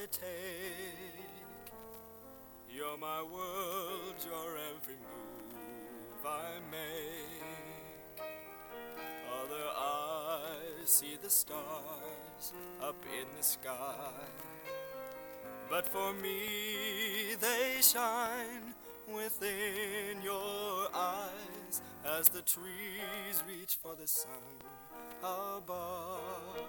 take. You're my world, you're every move I make. Other eyes see the stars up in the sky, but for me they shine within your eyes as the trees reach for the sun above.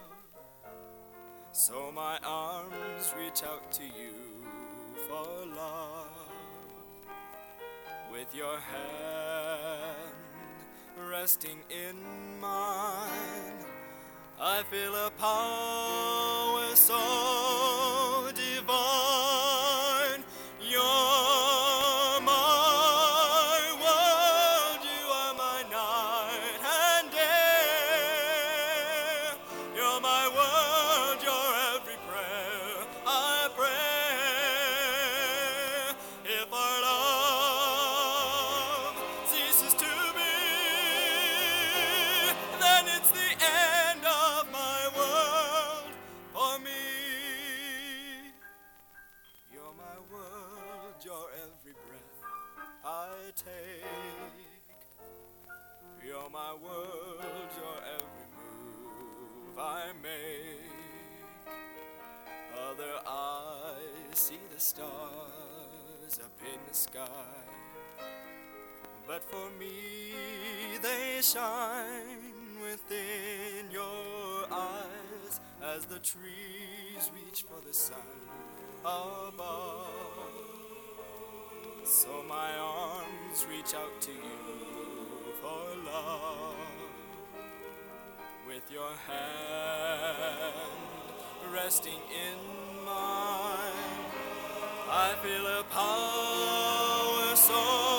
So my arms reach out to you for love. With your hand resting in mine, I feel a power so divine. You're my world, you are my night and day. You're my world, you're every prayer I pray. If our love ceases to be, then it's the end of my world for me. You're my world, you're every breath I take. You're my world, you're every move I make. Other eyes see the stars up in the sky, but for me they shine within your eyes as the trees reach for the sun above. So my arms reach out to you for love. With your hand resting in mine, I feel a power so